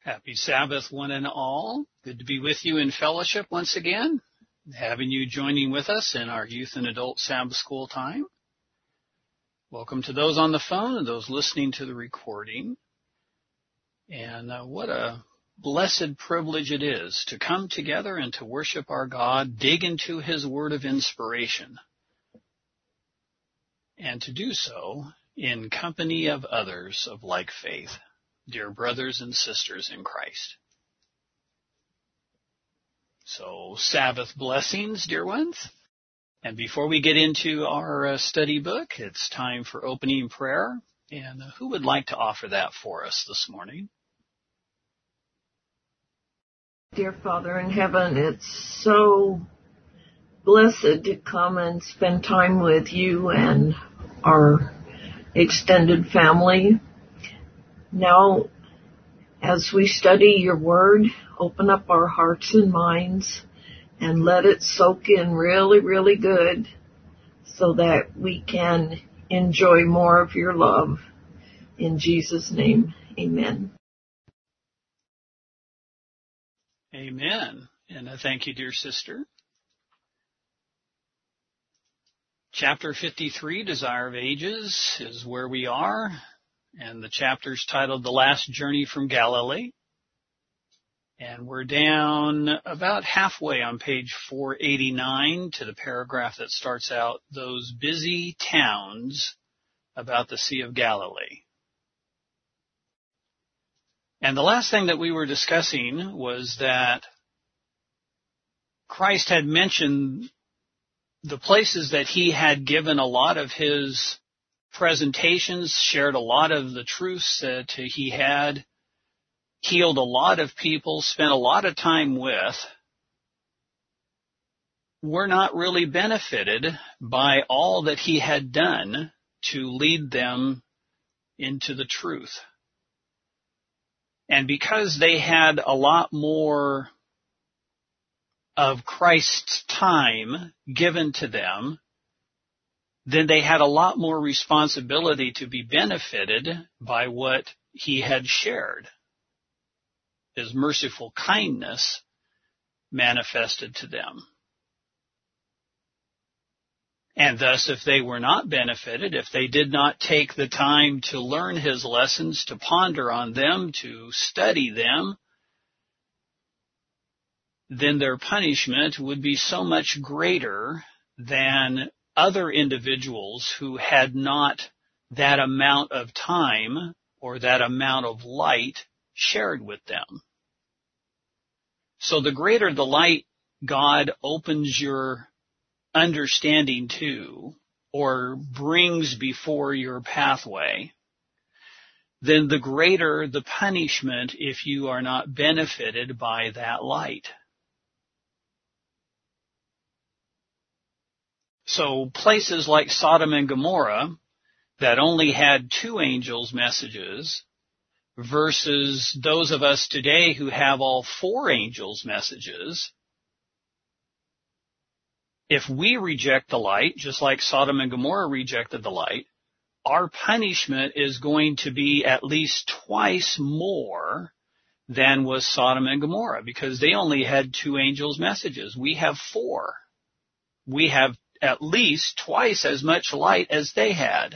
Happy Sabbath, one and all. Good to be with you in fellowship once again, having you joining with us in our youth and adult Sabbath school time. Welcome to those on the phone and those listening to the recording. And what a blessed privilege it is to come together and to worship our God, dig into His word of inspiration, and to do so in company of others of like faith. Dear brothers and sisters in Christ. So, Sabbath blessings, dear ones. And before we get into our study book, it's time for opening prayer. And who would like to offer that for us this morning? Dear Father in heaven, it's so blessed to come and spend time with you and our extended family. Now, as we study your word, open up our hearts and minds and let it soak in really, really good so that we can enjoy more of your love. In Jesus' name, amen. Amen. And I thank you, dear sister. Chapter 53, Desire of Ages, is where we are. And the chapter's titled The Last Journey from Galilee. And we're down about halfway on page 489 to the paragraph that starts out, those busy towns about the Sea of Galilee. And the last thing that we were discussing was that Christ had mentioned the places that he had given a lot of his presentations, shared a lot of the truths that he had, healed a lot of people, spent a lot of time with, were not really benefited by all that he had done to lead them into the truth. And because they had a lot more of Christ's time given to them, then they had a lot more responsibility to be benefited by what he had shared. His merciful kindness manifested to them. And thus, if they were not benefited, if they did not take the time to learn his lessons, to ponder on them, to study them, then their punishment would be so much greater than other individuals who had not that amount of time or that amount of light shared with them. So the greater the light God opens your understanding to or brings before your pathway, then the greater the punishment if you are not benefited by that light. So places like Sodom and Gomorrah that only had 2 angels' messages versus those of us today who have all 4 angels' messages, if we reject the light, just like Sodom and Gomorrah rejected the light, our punishment is going to be at least twice more than was Sodom and Gomorrah, because they only had 2 angels' messages. We have 4. We have at least twice as much light as they had.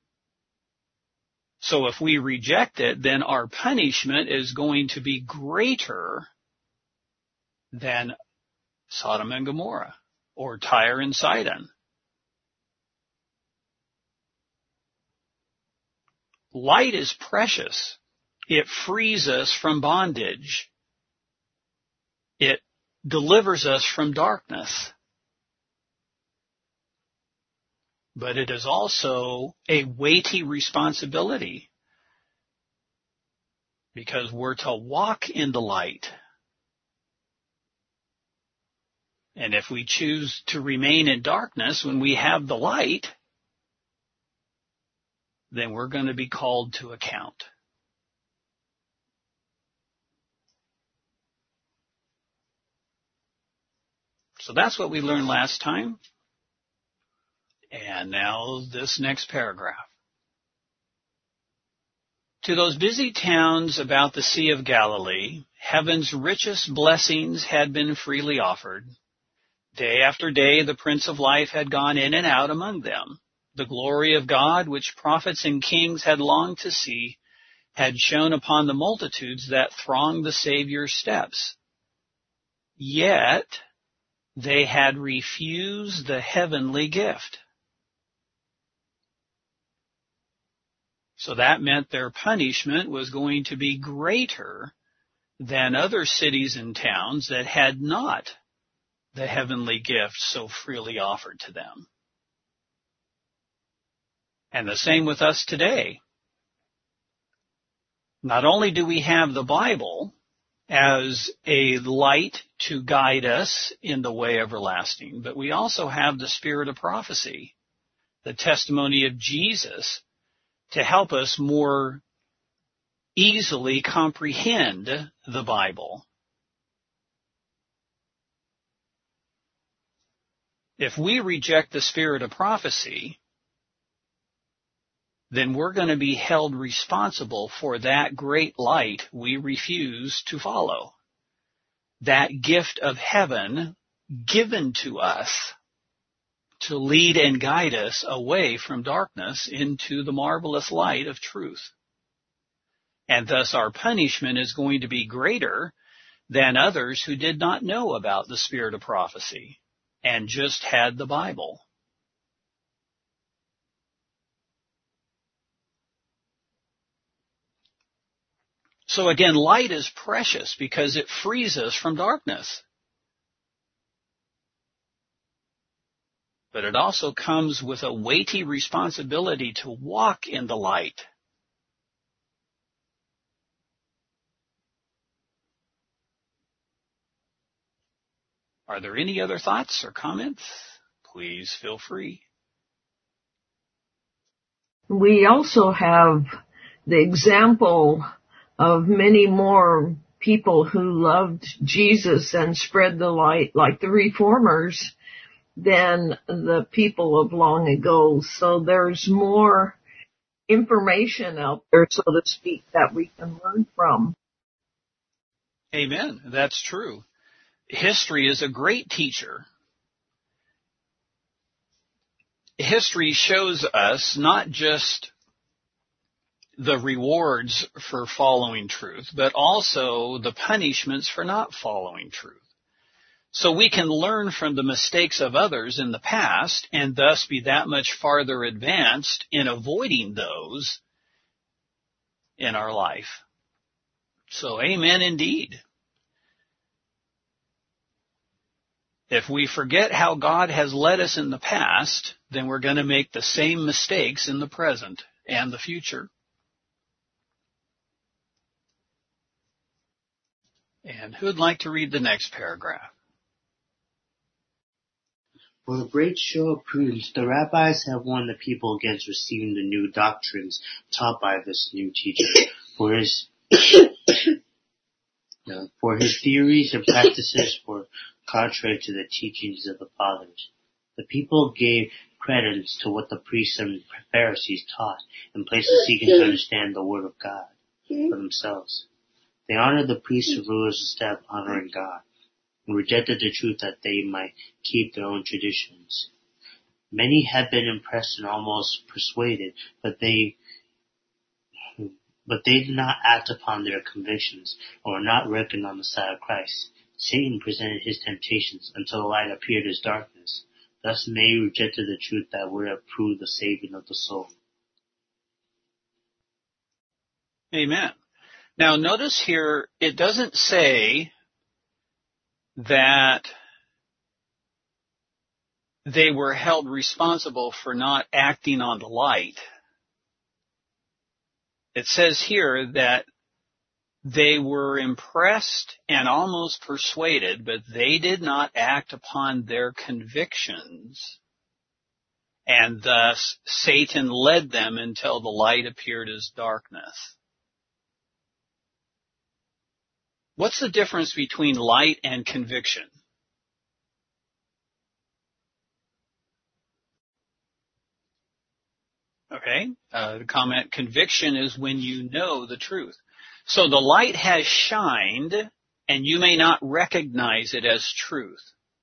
So if we reject it, then our punishment is going to be greater than Sodom and Gomorrah or Tyre and Sidon. Light is precious. It frees us from bondage. It delivers us from darkness. But it is also a weighty responsibility because we're to walk in the light. And if we choose to remain in darkness when we have the light, then we're going to be called to account. So that's what we learned last time. And now this next paragraph. To those busy towns about the Sea of Galilee, heaven's richest blessings had been freely offered. Day after day, the Prince of Life had gone in and out among them. The glory of God, which prophets and kings had longed to see, had shone upon the multitudes that thronged the Savior's steps. Yet they had refused the heavenly gift. So that meant their punishment was going to be greater than other cities and towns that had not the heavenly gift so freely offered to them. And the same with us today. Not only do we have the Bible as a light to guide us in the way everlasting, but we also have the spirit of prophecy, the testimony of Jesus, to help us more easily comprehend the Bible. If we reject the spirit of prophecy, then we're going to be held responsible for that great light we refuse to follow. That gift of heaven given to us to lead and guide us away from darkness into the marvelous light of truth. And thus our punishment is going to be greater than others who did not know about the spirit of prophecy and just had the Bible. So again, light is precious because it frees us from darkness. But it also comes with a weighty responsibility to walk in the light. Are there any other thoughts or comments? Please feel free. We also have the example of many more people who loved Jesus and spread the light, like the reformers, than the people of long ago. So there's more information out there, so to speak, that we can learn from. Amen. That's true. History is a great teacher. History shows us not just the rewards for following truth, but also the punishments for not following truth. So we can learn from the mistakes of others in the past and thus be that much farther advanced in avoiding those in our life. So amen indeed. If we forget how God has led us in the past, then we're going to make the same mistakes in the present and the future. And who would like to read the next paragraph? For a great show of prudence, the rabbis have warned the people against receiving the new doctrines taught by this new teacher. For his theories and practices were contrary to the teachings of the fathers. The people gave credence to what the priests and Pharisees taught, in place of seeking to understand the word of God for themselves. They honored the priests and rulers instead of honoring God, and rejected the truth that they might keep their own traditions. Many had been impressed and almost persuaded, but they did not act upon their convictions, or were not reckoned on the side of Christ. Satan presented his temptations until the light appeared as darkness. Thus many rejected the truth that would have proved the saving of the soul. Amen. Now notice here, it doesn't say that they were held responsible for not acting on the light. It says here that they were impressed and almost persuaded, but they did not act upon their convictions. And thus Satan led them until the light appeared as darkness. What's the difference between light and conviction? Okay. Okay? The comment, conviction is when you know the truth. So the light has shined, and you may not recognize it as truth.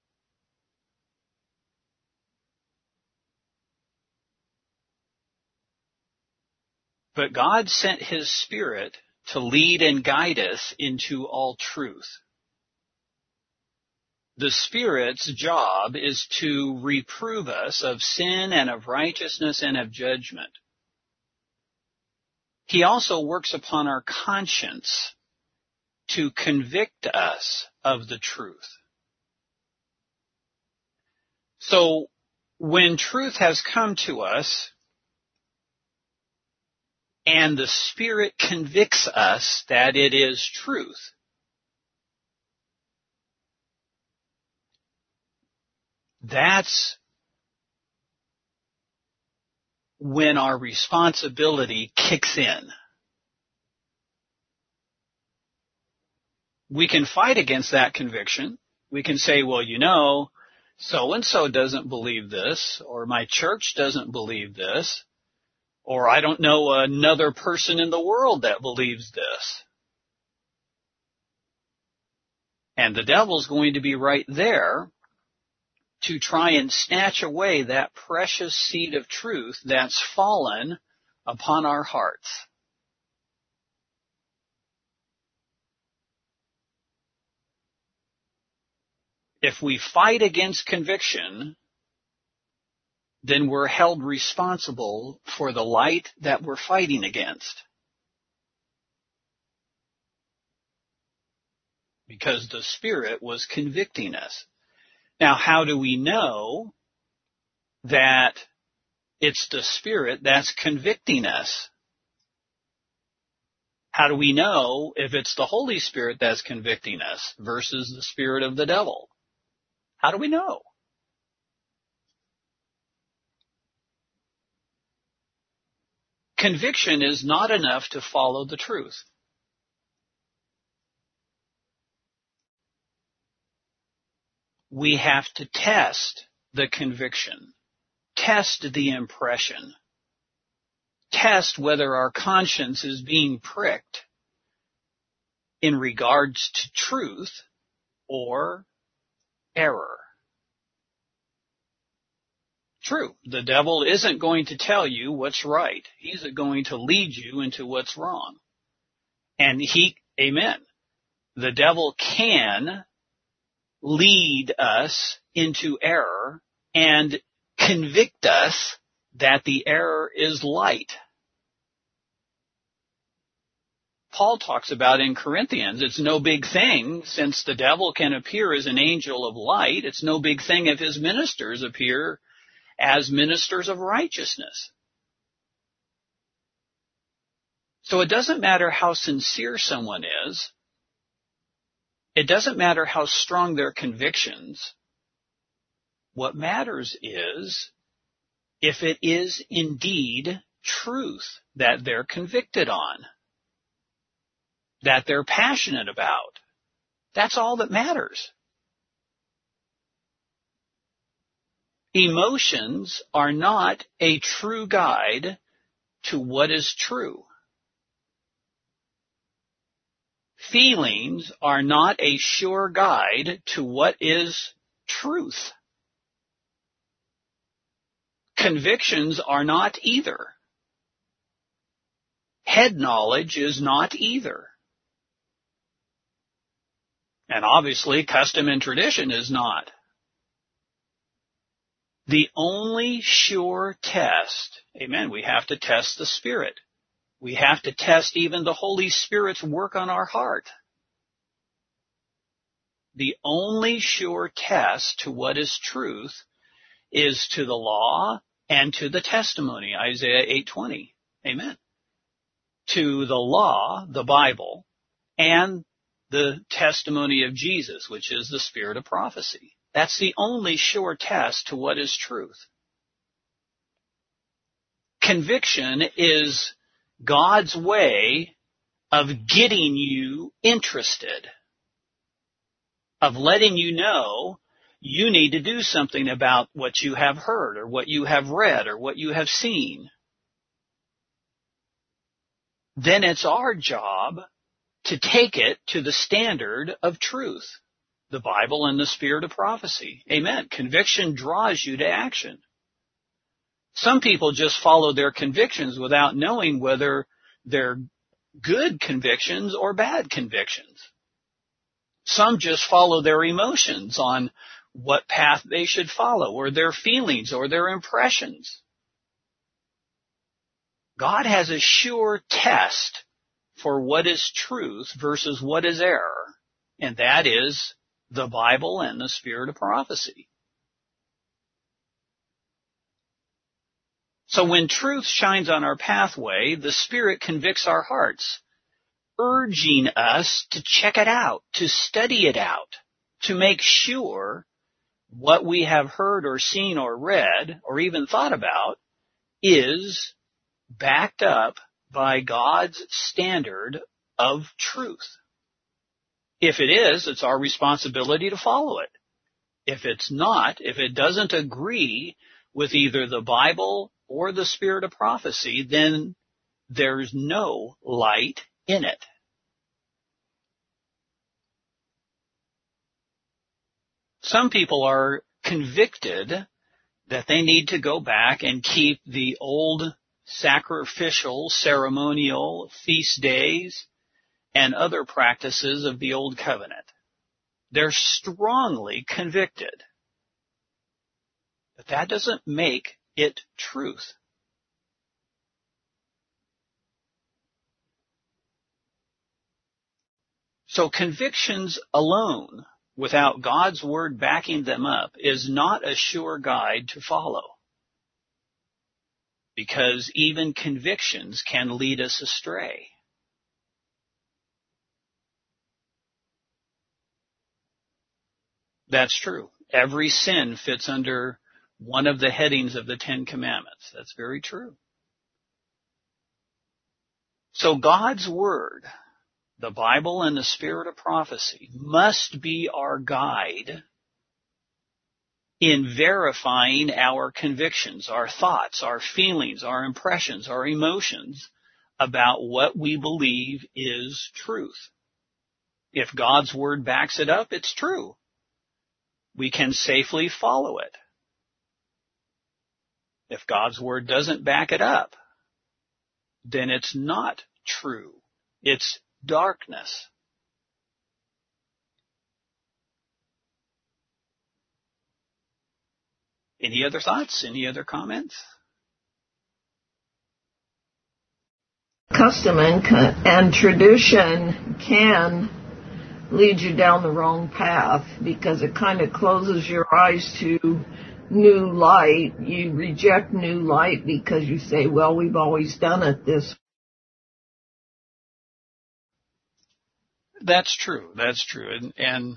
But God sent His Spirit to lead and guide us into all truth. The Spirit's job is to reprove us of sin and of righteousness and of judgment. He also works upon our conscience to convict us of the truth. So when truth has come to us and the Spirit convicts us that it is truth, that's when our responsibility kicks in. We can fight against that conviction. We can say, well, so-and-so doesn't believe this, or my church doesn't believe this, or I don't know another person in the world that believes this. And the devil's going to be right there to try and snatch away that precious seed of truth that's fallen upon our hearts. If we fight against conviction, then we're held responsible for the light that we're fighting against. Because the Spirit was convicting us. Now, how do we know that it's the Spirit that's convicting us? How do we know if it's the Holy Spirit that's convicting us versus the spirit of the devil? How do we know? Conviction is not enough to follow the truth. We have to test the conviction, test the impression, test whether our conscience is being pricked in regards to truth or error. True, the devil isn't going to tell you what's right. He's going to lead you into what's wrong. And amen, the devil can lead us into error and convict us that the error is light. Paul talks about in Corinthians, it's no big thing since the devil can appear as an angel of light. It's no big thing if his ministers appear as ministers of righteousness. So it doesn't matter how sincere someone is. It doesn't matter how strong their convictions. What matters is if it is indeed truth that they're convicted on, that they're passionate about. That's all that matters. Emotions are not a true guide to what is true. Feelings are not a sure guide to what is truth. Convictions are not either. Head knowledge is not either. And obviously, custom and tradition is not. The only sure test, amen, we have to test the Spirit. We have to test even the Holy Spirit's work on our heart. The only sure test to what is truth is to the law and to the testimony, Isaiah 8:20. Amen. To the law, the Bible, and the testimony of Jesus, which is the spirit of prophecy. That's the only sure test to what is truth. Conviction is God's way of getting you interested, of letting you know you need to do something about what you have heard or what you have read or what you have seen. then it's our job to take it to the standard of truth, the Bible and the spirit of prophecy. Amen. Conviction draws you to action. Some people just follow their convictions without knowing whether they're good convictions or bad convictions. Some just follow their emotions on what path they should follow, or their feelings, or their impressions. God has a sure test for what is truth versus what is error, and that is the Bible and the spirit of prophecy. So when truth shines on our pathway, the Spirit convicts our hearts, urging us to check it out, to study it out, to make sure what we have heard or seen or read or even thought about is backed up by God's standard of truth. If it is, it's our responsibility to follow it. If it's not, if it doesn't agree with either the Bible or the spirit of prophecy, then there's no light in it. Some people are convicted that they need to go back and keep the old sacrificial, ceremonial, feast days, and other practices of the old covenant. They're strongly convicted. But that doesn't make it truth. So convictions alone, without God's word backing them up, is not a sure guide to follow. Because even convictions can lead us astray. That's true. Every sin fits under one of the headings of the Ten Commandments. That's very true. So God's Word, the Bible and the spirit of prophecy, must be our guide in verifying our convictions, our thoughts, our feelings, our impressions, our emotions about what we believe is truth. If God's Word backs it up, it's true. We can safely follow it. If God's Word doesn't back it up, then it's not true. It's darkness. Any other thoughts? Any other comments? Custom and tradition can lead you down the wrong path because it kind of closes your eyes to new light. You reject new light because you say, well, we've always done it this way. That's true. That's true. And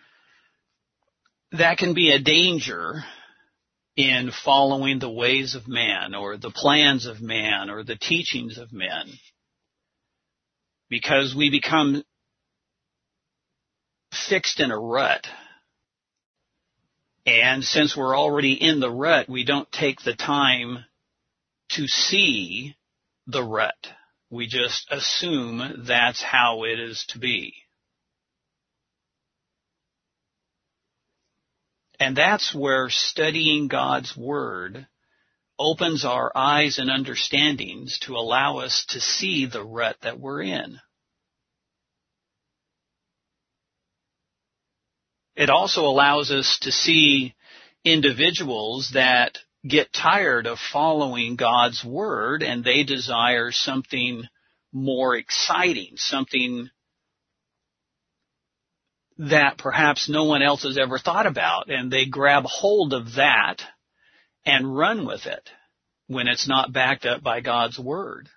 that can be a danger in following the ways of man or the plans of man or the teachings of men, because we become fixed in a rut. And since we're already in the rut, we don't take the time to see the rut. We just assume that's how it is to be. And that's where studying God's Word opens our eyes and understandings to allow us to see the rut that we're in. It also allows us to see individuals that get tired of following God's Word and they desire something more exciting, something that perhaps no one else has ever thought about, and they grab hold of that and run with it when it's not backed up by God's Word.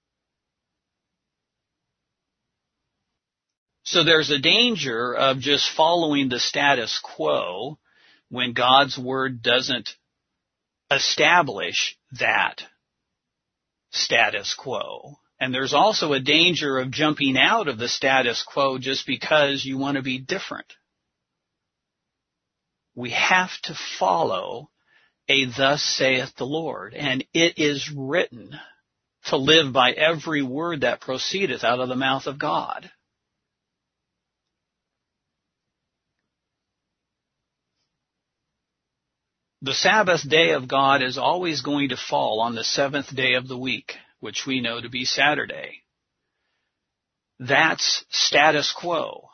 So there's a danger of just following the status quo when God's Word doesn't establish that status quo. And there's also a danger of jumping out of the status quo just because you want to be different. We have to follow a thus saith the Lord. And it is written to live by every word that proceedeth out of the mouth of God. The Sabbath day of God is always going to fall on the seventh day of the week, which we know to be Saturday. That's status quo.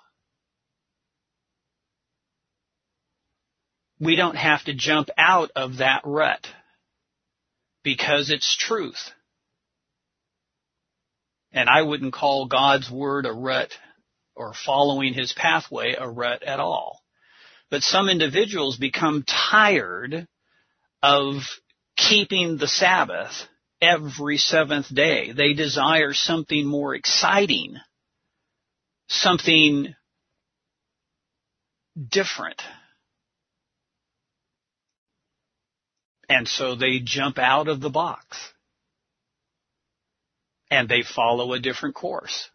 We don't have to jump out of that rut because it's truth. And I wouldn't call God's word a rut or following his pathway a rut at all. But some individuals become tired of keeping the Sabbath every seventh day. They desire something more exciting, something different. And so they jump out of the box and they follow a different course.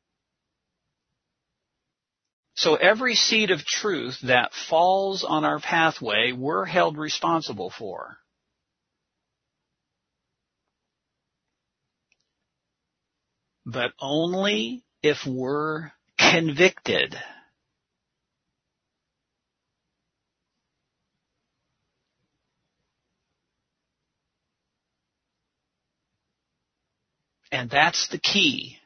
So every seed of truth that falls on our pathway, we're held responsible for. But only if we're convicted. And that's the key.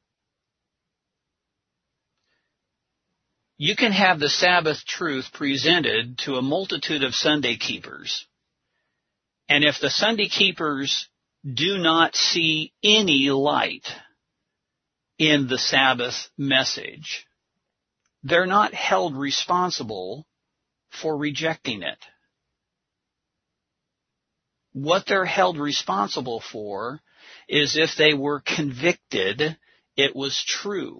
You can have the Sabbath truth presented to a multitude of Sunday keepers. And if the Sunday keepers do not see any light in the Sabbath message, they're not held responsible for rejecting it. What they're held responsible for is if they were convicted it was true.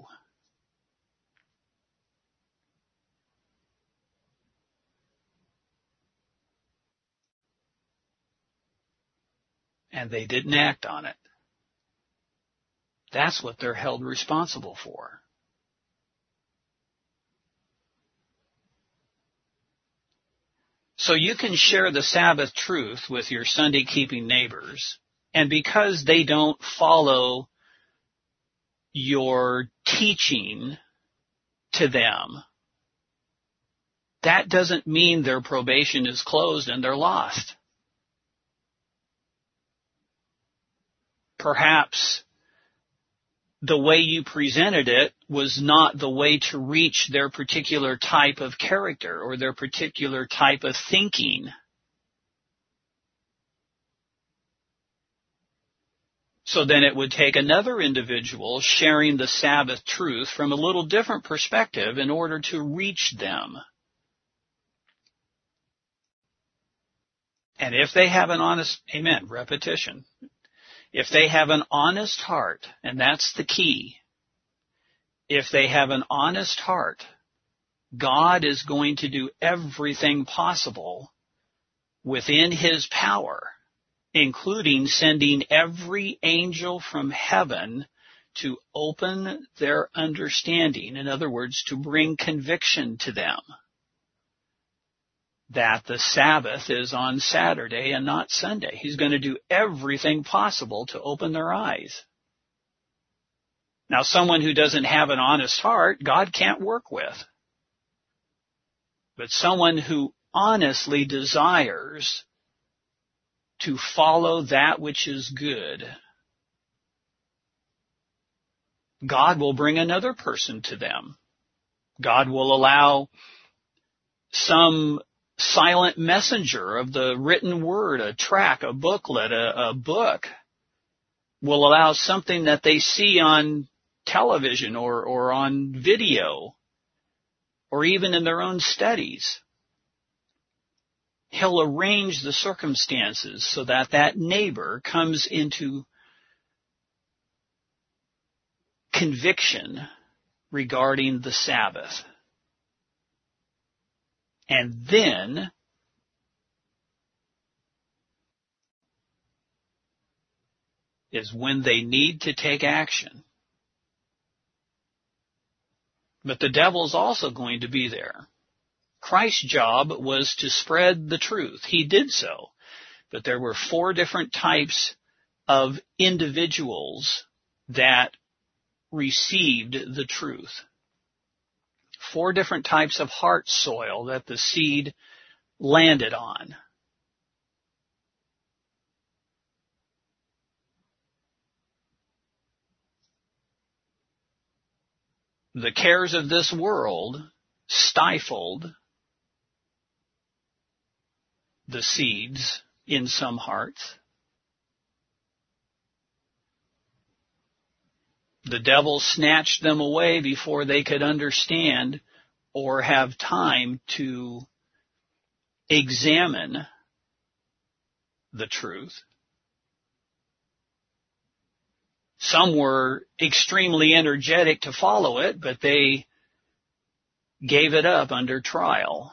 And they didn't act on it. That's what they're held responsible for. So you can share the Sabbath truth with your Sunday-keeping neighbors, and because they don't follow your teaching to them, that doesn't mean their probation is closed and they're lost. Perhaps the way you presented it was not the way to reach their particular type of character or their particular type of thinking. So then it would take another individual sharing the Sabbath truth from a little different perspective in order to reach them. And if they have an honest, repetition. If they have an honest heart, and that's the key, if they have an honest heart, God is going to do everything possible within his power, including sending every angel from heaven to open their understanding. In other words, to bring conviction to them that the Sabbath is on Saturday and not Sunday. He's going to do everything possible to open their eyes. Now, someone who doesn't have an honest heart, God can't work with. But someone who honestly desires to follow that which is good, God will bring another person to them. God will allow some silent messenger of the written word, a tract, a booklet, a book, will allow something that they see on television or on video or even in their own studies. He'll arrange the circumstances so that that neighbor comes into conviction regarding the Sabbath. And then is when they need to take action. But the devil's also going to be there. Christ's job was to spread the truth. He did so. But there were 4 different types of individuals that received the truth. 4 different types of heart soil that the seed landed on. The cares of this world stifled the seeds in some hearts. The devil snatched them away before they could understand or have time to examine the truth. Some were extremely energetic to follow it, but they gave it up under trial.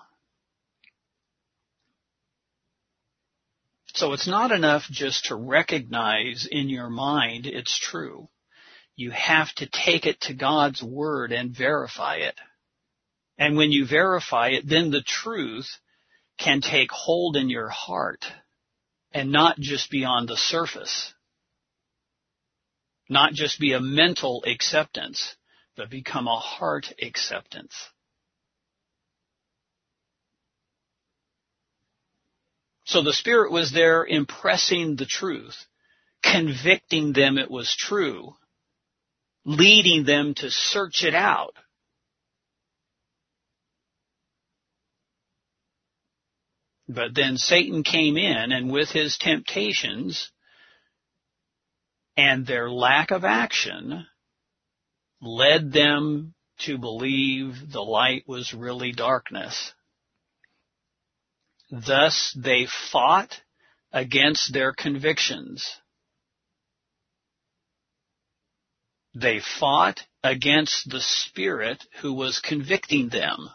So it's not enough just to recognize in your mind it's true. You have to take it to God's Word and verify it. And when you verify it, then the truth can take hold in your heart and not just be on the surface. Not just be a mental acceptance, but become a heart acceptance. So the Spirit was there impressing the truth, convicting them it was true, leading them to search it out. But then Satan came in, and with his temptations and their lack of action led them to believe the light was really darkness. Thus they fought against their convictions. They fought against the Spirit who was convicting them.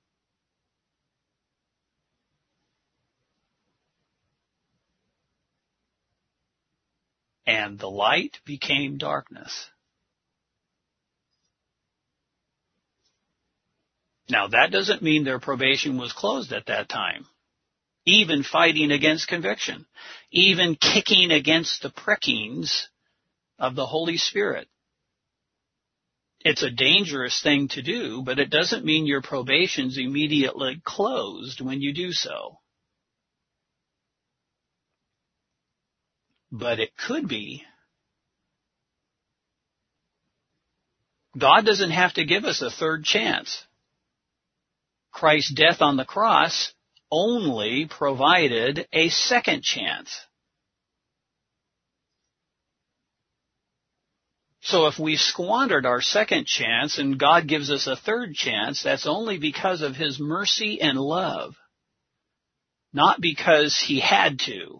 And the light became darkness. Now that doesn't mean their probation was closed at that time. Even fighting against conviction. Even kicking against the prickings of the Holy Spirit. It's a dangerous thing to do, but it doesn't mean your probation's immediately closed when you do so. But it could be. God doesn't have to give us a third chance. Christ's death on the cross only provided a second chance. So if we squandered our second chance and God gives us a third chance, that's only because of His mercy and love, not because He had to.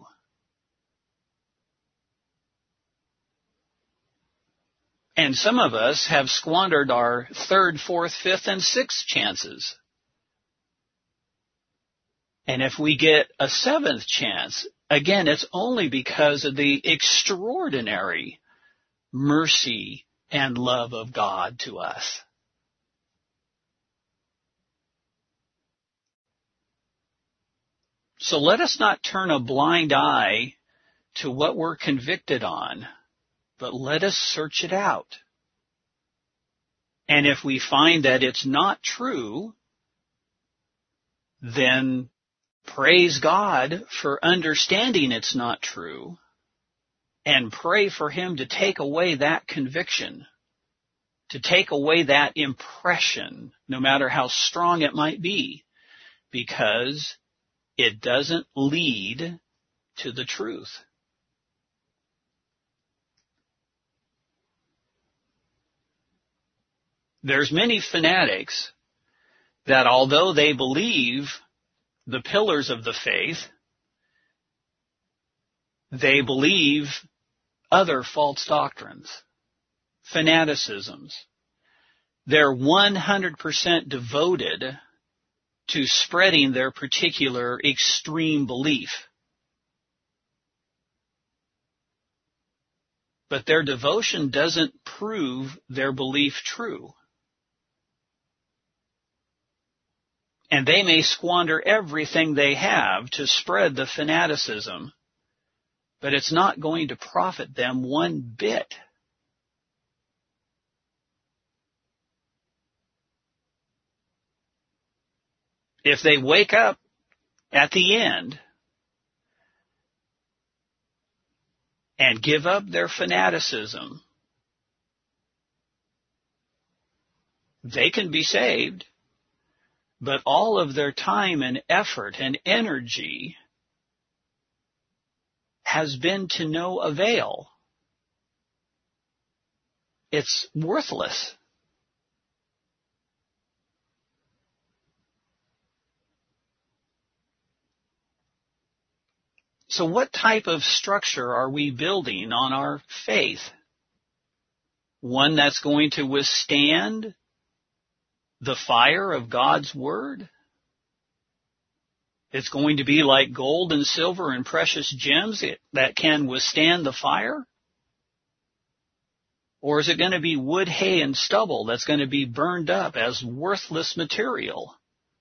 And some of us have squandered our third, fourth, fifth, and sixth chances. And if we get a seventh chance, again, it's only because of the extraordinary mercy and love of God to us. So let us not turn a blind eye to what we're convicted on, but let us search it out. And if we find that it's not true, then praise God for understanding it's not true, and pray for Him to take away that conviction, to take away that impression, no matter how strong it might be, because it doesn't lead to the truth. There's many fanatics that although they believe the pillars of the faith, they believe other false doctrines, fanaticisms. They're 100% devoted to spreading their particular extreme belief. But their devotion doesn't prove their belief true. And they may squander everything they have to spread the fanaticism, but it's not going to profit them one bit. If they wake up at the end and give up their fanaticism, they can be saved, but all of their time and effort and energy has been to no avail. It's worthless. So what type of structure are we building on our faith? One that's going to withstand the fire of God's Word? It's going to be like gold and silver and precious gems that can withstand the fire? Or is it going to be wood, hay, and stubble that's going to be burned up as worthless material?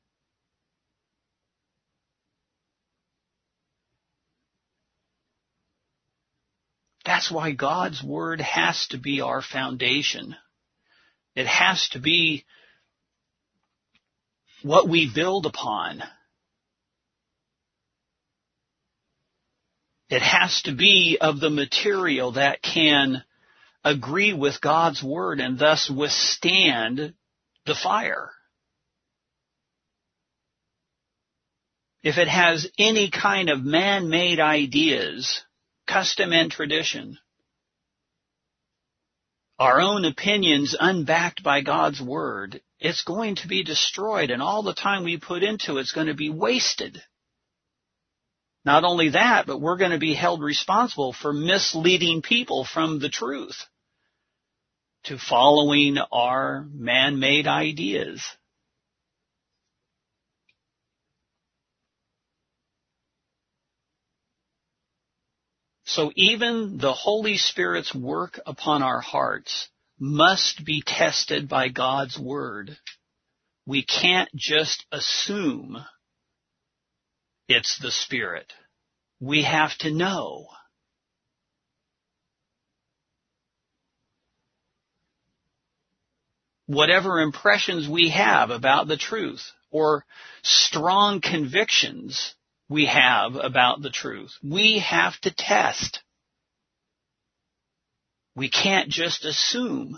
That's why God's Word has to be our foundation. It has to be what we build upon. It has to be of the material that can agree with God's Word and thus withstand the fire. If it has any kind of man-made ideas, custom and tradition, our own opinions unbacked by God's Word, it's going to be destroyed, and all the time we put into it's going to be wasted. Not only that, but we're going to be held responsible for misleading people from the truth to following our man-made ideas. So even the Holy Spirit's work upon our hearts must be tested by God's Word. We can't just assume it's the Spirit. We have to know. Whatever impressions we have about the truth or strong convictions we have about the truth, we have to test. We can't just assume.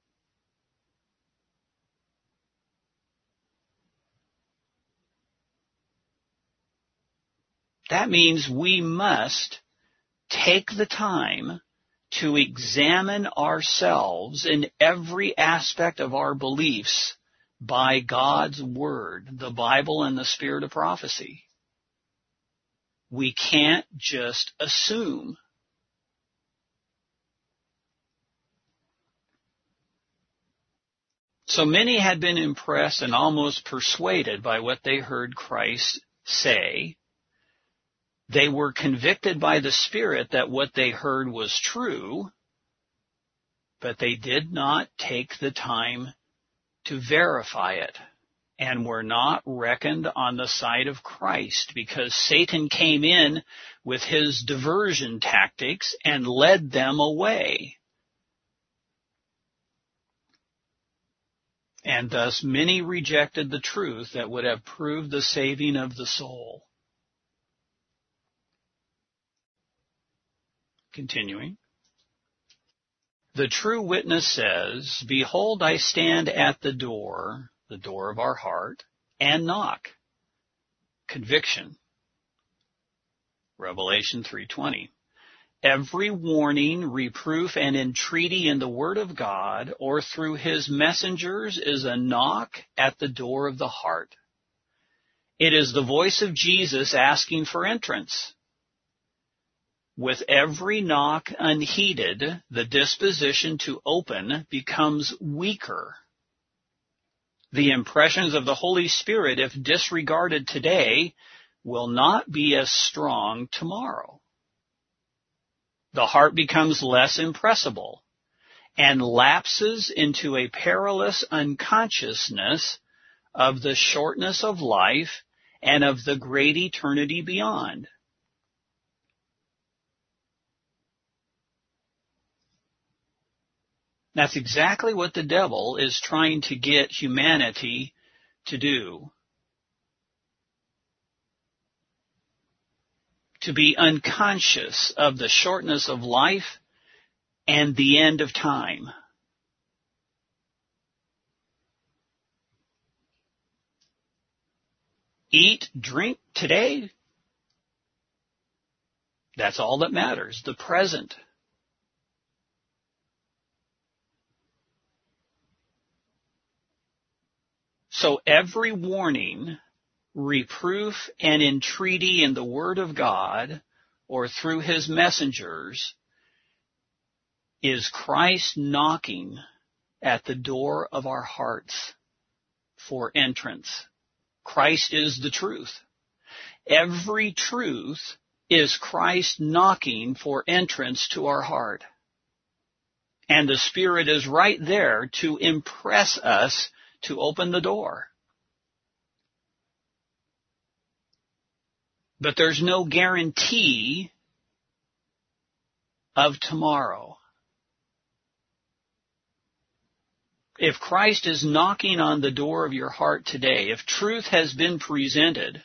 That means we must take the time to examine ourselves in every aspect of our beliefs by God's Word, the Bible and the Spirit of prophecy. We can't just assume. So many had been impressed and almost persuaded by what they heard Christ say. They were convicted by the Spirit that what they heard was true, but they did not take the time to verify it and were not reckoned on the side of Christ, because Satan came in with his diversion tactics and led them away. And thus many rejected the truth that would have proved the saving of the soul. Continuing. The true witness says, "Behold, I stand at the door of our heart, and knock." Conviction. Revelation 3:20. Every warning, reproof, and entreaty in the Word of God or through His messengers is a knock at the door of the heart. It is the voice of Jesus asking for entrance. With every knock unheeded, the disposition to open becomes weaker. The impressions of the Holy Spirit, if disregarded today, will not be as strong tomorrow. The heart becomes less impressible and lapses into a perilous unconsciousness of the shortness of life and of the great eternity beyond. That's exactly what the devil is trying to get humanity to do. To be unconscious of the shortness of life and the end of time. Eat, drink today. That's all that matters, the present. So every warning, reproof, and entreaty in the Word of God or through His messengers is Christ knocking at the door of our hearts for entrance. Christ is the truth. Every truth is Christ knocking for entrance to our heart. And the Spirit is right there to impress us to open the door. But there's no guarantee of tomorrow. If Christ is knocking on the door of your heart today, if truth has been presented,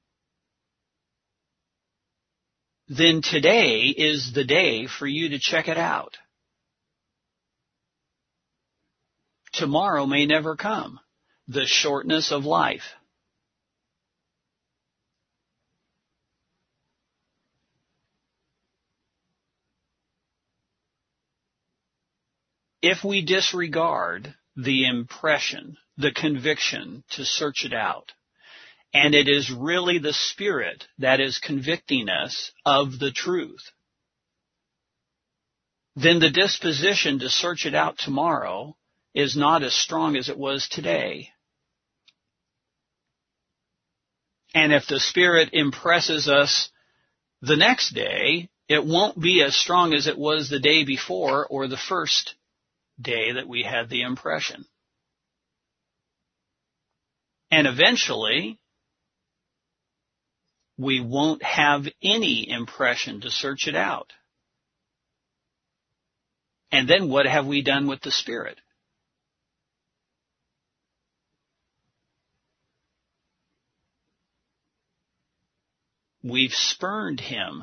then today is the day for you to check it out. Tomorrow may never come. The shortness of life. If we disregard the impression, the conviction to search it out, and it is really the Spirit that is convicting us of the truth, then the disposition to search it out tomorrow is not as strong as it was today. And if the Spirit impresses us the next day, it won't be as strong as it was the day before or the first day that we had the impression. And eventually, we won't have any impression to search it out. And then what have we done with the Spirit? We've spurned Him.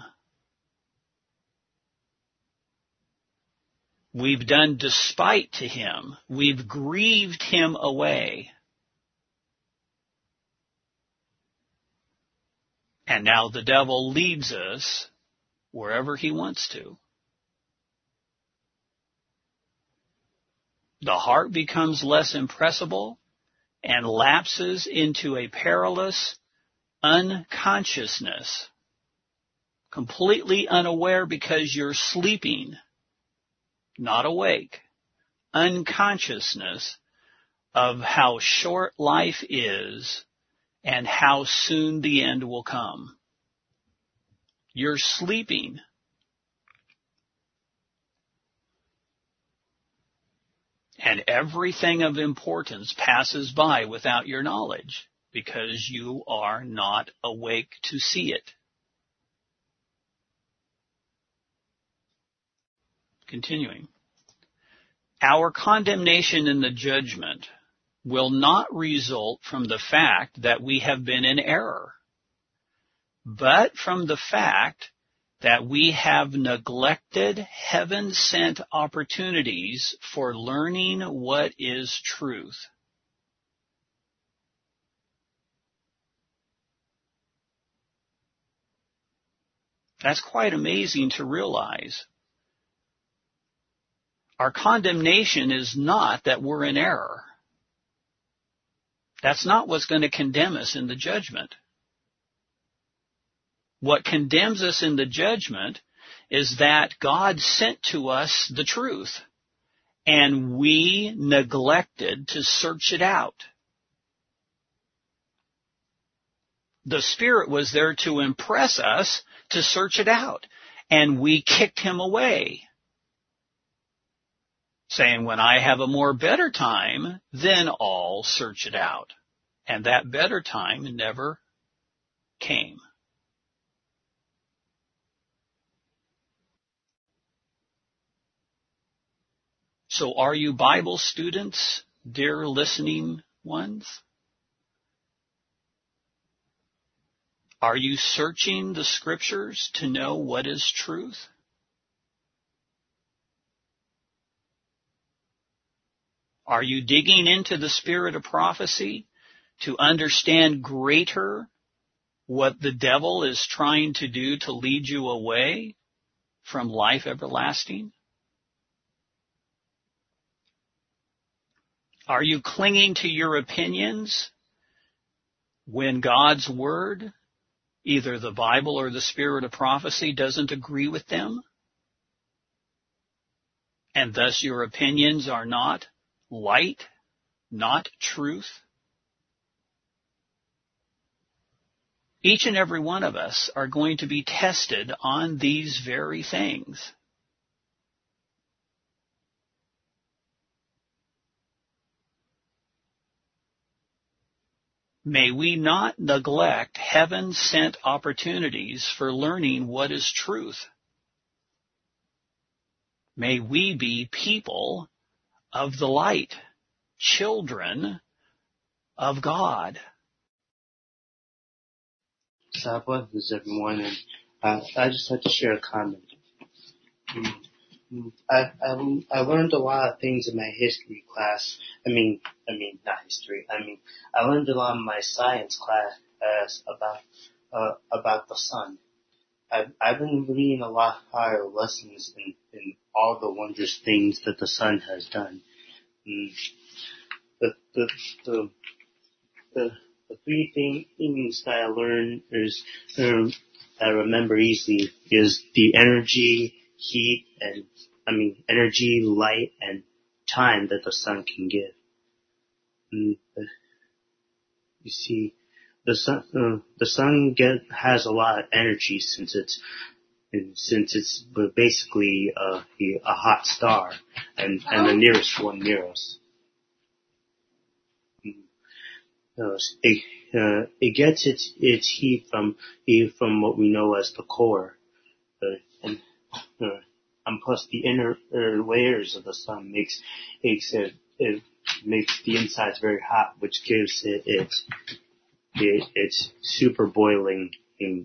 We've done despite to Him. We've grieved Him away. And now the devil leads us wherever he wants to. The heart becomes less impressible and lapses into a perilous unconsciousness, completely unaware because you're sleeping, not awake, unconsciousness of how short life is and how soon the end will come. You're sleeping. And everything of importance passes by without your knowledge because you are not awake to see it. Continuing. Our condemnation in the judgment will not result from the fact that we have been in error, but from the fact that we have neglected heaven-sent opportunities for learning what is truth. That's quite amazing to realize. Our condemnation is not that we're in error. That's not what's going to condemn us in the judgment. What condemns us in the judgment is that God sent to us the truth, and we neglected to search it out. The Spirit was there to impress us to search it out, and we kicked Him away, saying, when I have a more better time, then I'll search it out. And that better time never came. So are you Bible students, dear listening ones? Are you searching the scriptures to know what is truth? Are you digging into the spirit of prophecy to understand greater what the devil is trying to do to lead you away from life everlasting? Are you clinging to your opinions when God's word, either the Bible or the spirit of prophecy, doesn't agree with them? And thus your opinions are not light, not truth? Each and every one of us are going to be tested on these very things. May we not neglect heaven-sent opportunities for learning what is truth. May we be people of the light, children of God. Sabbath is everyone, and I just like to share a comment. I learned a lot of things in my history class. I mean, not history. I learned a lot in my science class about the sun. I've been reading a lot higher lessons in all the wondrous things that the sun has done. The three things that I learned is that I remember easily is the energy, heat, energy, light, and time that the sun can give. You see, the sun has a lot of energy since it's basically a hot star and the nearest one near us. It gets its heat from what we know as the core, and plus the inner layers of the sun makes the insides very hot, which gives it its super boiling in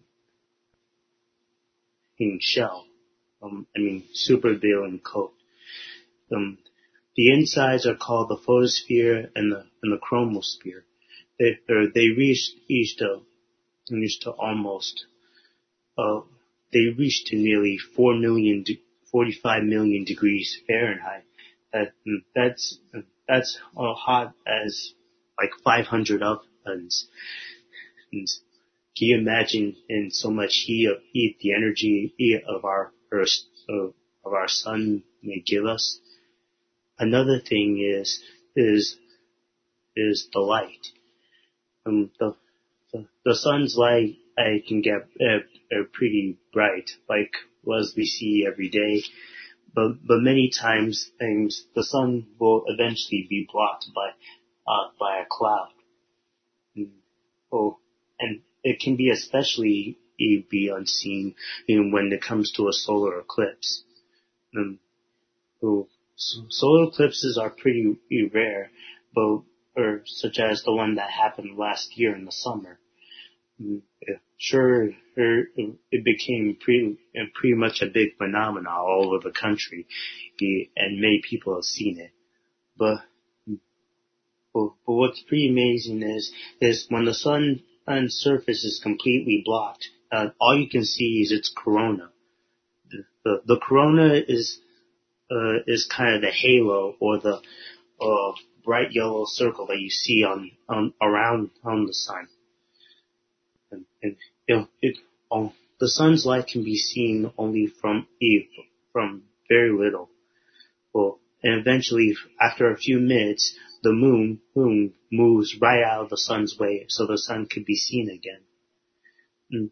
shell. Super boiling coat. The insides are called the photosphere and the chromosphere. They reached nearly 45 million degrees Fahrenheit. That's hot as like 500 ovens. And can you imagine in so much heat the energy of our sun may give us? Another thing is the light. The sun's light can get pretty bright, like as we see every day. But many times the sun will eventually be blocked by a cloud. And it can be especially be unseen when it comes to a solar eclipse. Solar eclipses are pretty rare, or such as the one that happened last year in the summer. Sure, it became pretty much a big phenomenon all over the country, and many people have seen it. But what's pretty amazing is when the sun's surface is completely blocked, all you can see is its corona. The corona is kind of the halo or the bright yellow circle that you see around the sun. And the sun's light can be seen only from very little. And eventually, after a few minutes, the moon moves right out of the sun's way, so the sun can be seen again. And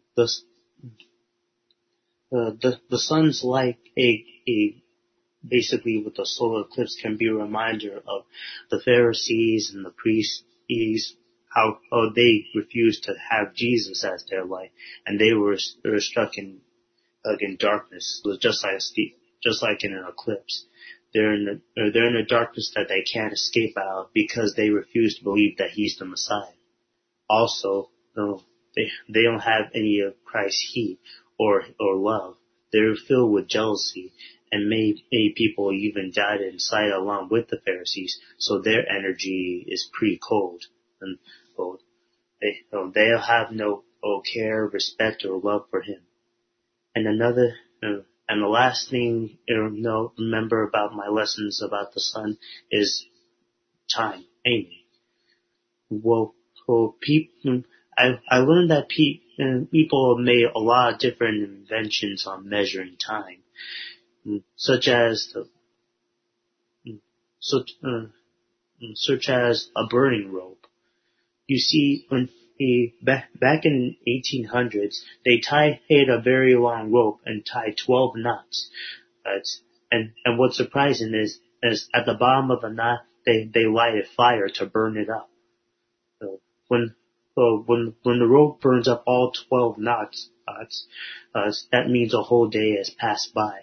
the sun's light, basically with the solar eclipse, can be a reminder of the Pharisees and the priests, how they refused to have Jesus as their light, and they were struck in darkness, just like in an eclipse. they're in a darkness that they can't escape out of because they refuse to believe that he's the Messiah. Also, they don't have any of Christ's heat or love. They're filled with jealousy, and many people even died inside along with the Pharisees, so their energy is pretty cold. And they'll have no care, respect, or love for him. And and the last thing remember about my lessons about the Son is time, aiming. I learned that people have made a lot of different inventions on measuring time, such as a burning rope. You see, back in 1800s, they tied a very long rope and tied 12 knots. And what's surprising is at the bottom of the knot, they lighted fire to burn it up. When the rope burns up all 12 knots, that means a whole day has passed by.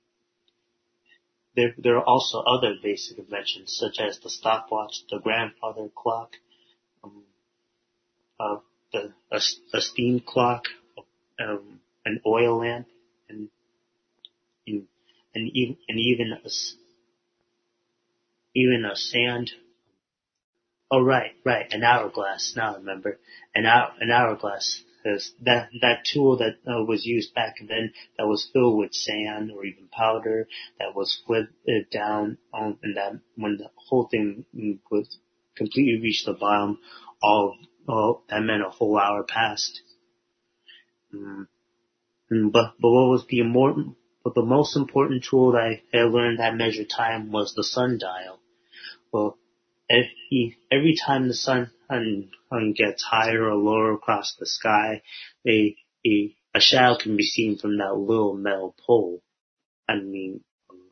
There are also other basic inventions, such as the stopwatch, the grandfather clock, a steam clock, an oil lamp, and even a sand. Oh, right, an hourglass. Now I remember. An hourglass is that tool that was used back then that was filled with sand or even powder that was flipped down, and that when the whole thing was completely reached the bottom, that meant a whole hour passed. But the most important tool that I learned that measured time was the sundial. Well, every time the sun gets higher or lower across the sky, a shadow can be seen from that little metal pole. I mean,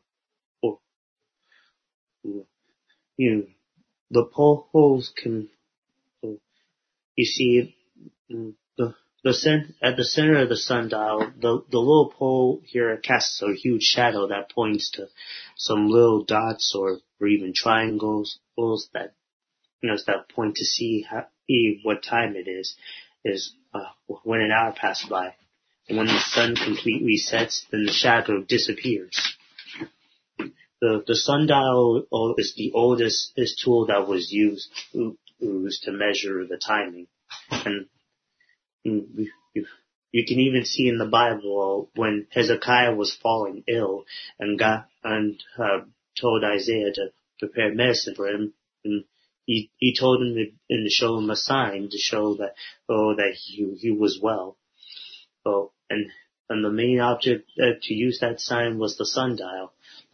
the poles can, you see, at the center of the sundial, the little pole here casts a huge shadow that points to some little dots or even triangles that point to see what time it is when an hour passes by. And when the sun completely sets, then the shadow disappears. The sundial is the oldest tool that was used to measure the timing. And you can even see in the Bible when Hezekiah was falling ill and told Isaiah to prepare medicine for him. And he told him to show him a sign to show that he was well. And the main object to use that sign was the sundial.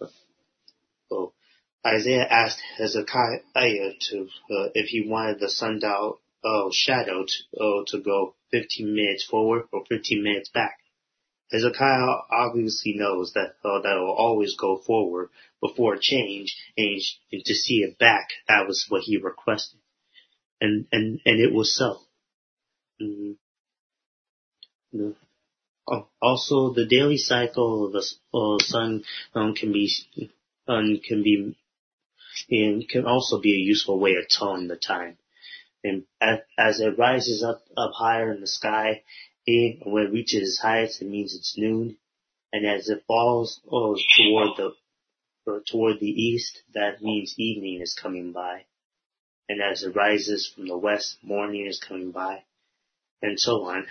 Isaiah asked Hezekiah if he wanted the sundial shadow to go 15 minutes forward or 15 minutes back. Hezekiah obviously knows that it will always go forward before change, and to see it back, that was what he requested. And it was so. Also, the daily cycle of the sun can also be a useful way of telling the time. And as it rises up higher in the sky, when it reaches its highest, it means it's noon. And as it falls toward the east, that means evening is coming by. And as it rises from the west, morning is coming by, and so on.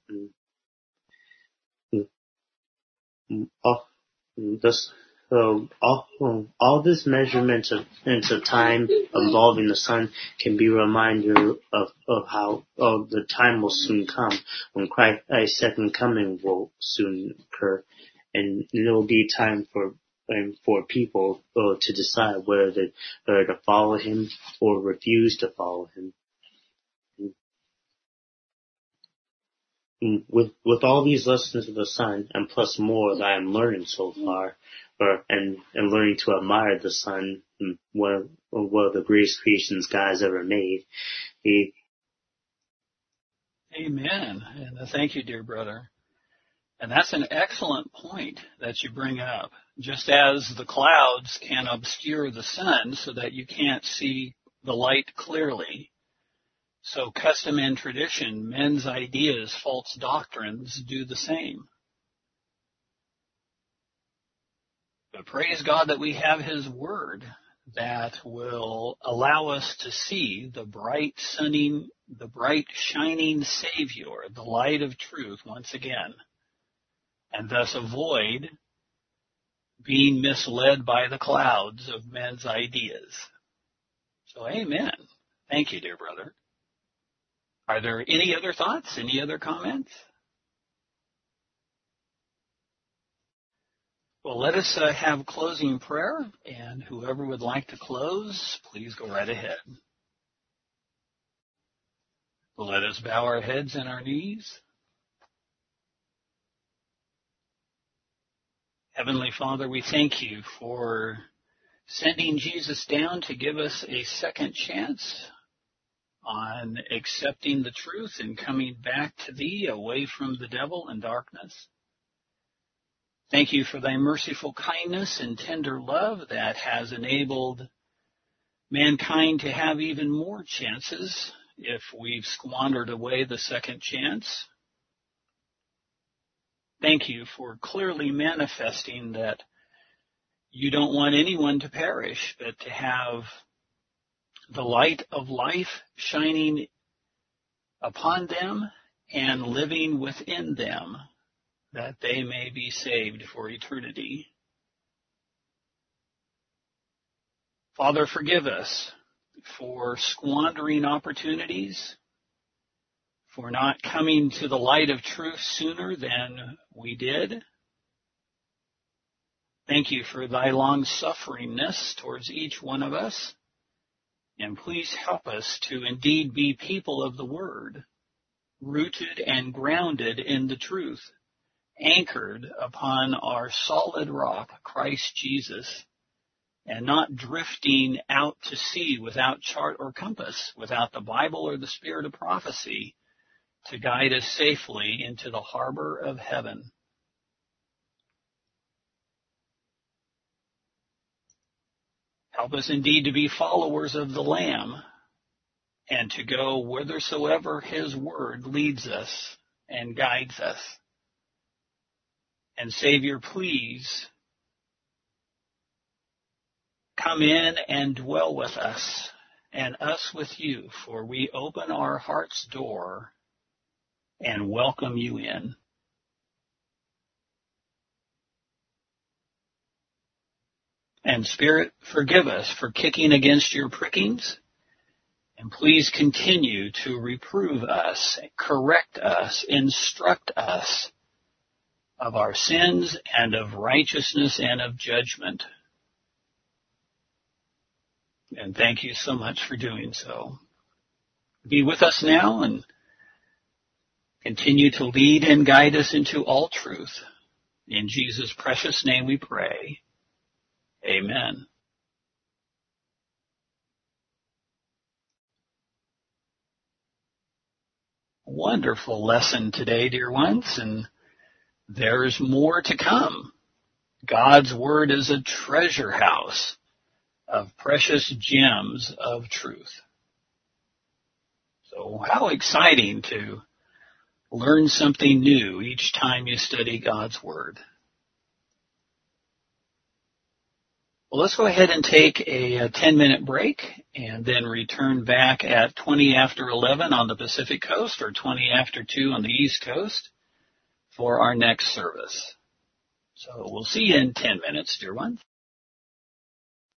All this measurement of time involving the sun can be a reminder of how the time will soon come when Christ's second coming will soon occur, and it will be time for people to decide whether to follow him or refuse to follow him. With all these lessons of the sun, and plus more that I'm learning so far, and learning to admire the sun, one of the greatest creations God has ever made. Amen. And thank you, dear brother. And that's an excellent point that you bring up. Just as the clouds can obscure the sun so that you can't see the light clearly, so custom and tradition, men's ideas, false doctrines do the same. But praise God that we have His Word that will allow us to see the bright shining Savior, the light of truth once again, and thus avoid being misled by the clouds of men's ideas. So amen. Thank you, dear brother. Are there any other thoughts? Any other comments? Well, let us have closing prayer, and whoever would like to close, please go right ahead. Let us bow our heads and our knees. Heavenly Father, we thank you for sending Jesus down to give us a second chance on accepting the truth and coming back to Thee away from the devil and darkness. Thank you for Thy merciful kindness and tender love that has enabled mankind to have even more chances if we've squandered away the second chance. Thank you for clearly manifesting that you don't want anyone to perish, but to have the light of life shining upon them and living within them, that they may be saved for eternity. Father, forgive us for squandering opportunities, for not coming to the light of truth sooner than we did. Thank you for Thy long-sufferingness towards each one of us. And please help us to indeed be people of the Word, rooted and grounded in the truth, anchored upon our solid rock, Christ Jesus, and not drifting out to sea without chart or compass, without the Bible or the Spirit of prophecy to guide us safely into the harbor of heaven. Help us indeed to be followers of the Lamb and to go whithersoever His Word leads us and guides us. And Savior, please come in and dwell with us and us with you, for we open our heart's door and welcome you in. And Spirit, forgive us for kicking against your prickings, and please continue to reprove us, correct us, instruct us of our sins and of righteousness and of judgment. And thank you so much for doing so. Be with us now and continue to lead and guide us into all truth. In Jesus' precious name we pray. Amen. Wonderful lesson today, dear ones, and there's more to come. God's Word is a treasure house of precious gems of truth. So how exciting to learn something new each time you study God's Word. Well, let's go ahead and take a 10-minute break and then return back at 20 after 11 on the Pacific Coast or 20 after 2 on the East Coast for our next service. So we'll see you in 10 minutes, dear ones.